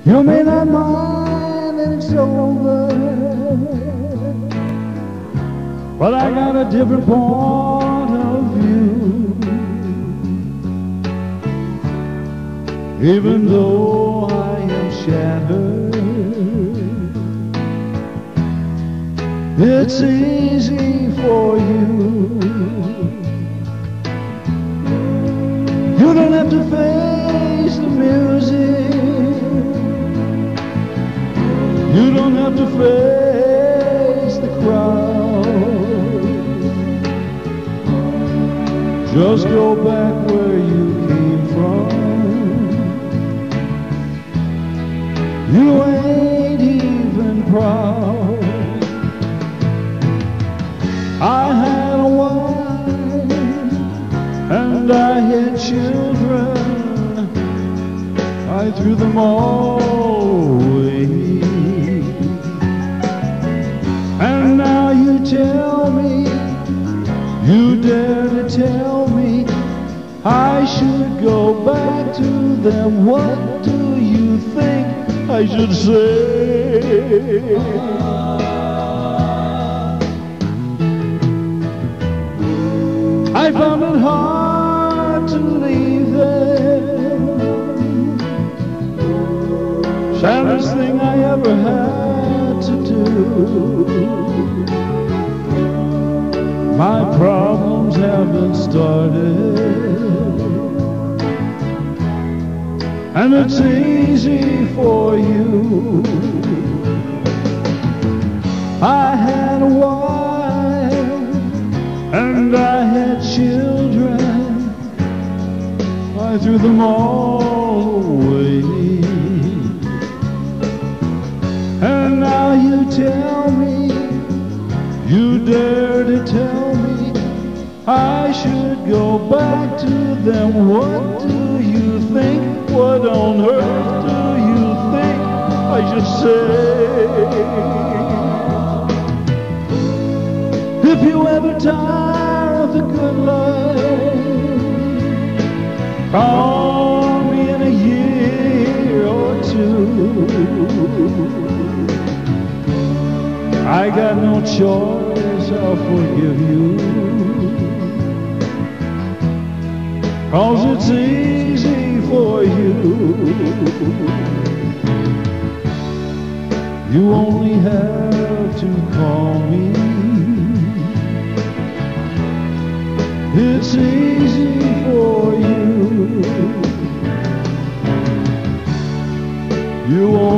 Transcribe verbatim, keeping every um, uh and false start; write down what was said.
You may not mind that it's over, but I got a different point of view. Even though I am shattered, it's easy for you. You don't have to face the music. You don't have to face the crowd. Just go back where you came from. You ain't even proud. I had a wife and I had children. I threw them all away. And now you tell me, you dare to tell me I should go back to them. What do you think I should say? I found it hard to leave them. Saddest thing I ever had to do. My problems haven't started, and it's easy for you. I had a wife and I had children. I threw them all away. And now you tell me, you dare to tell me I should go back to them. What do you think? What on earth do you think I should say? If you ever tire of the good life, call me in a year or two. I got no choice, I'll forgive you. 'Cause it's easy for you. You only have to call me. It's easy for you. You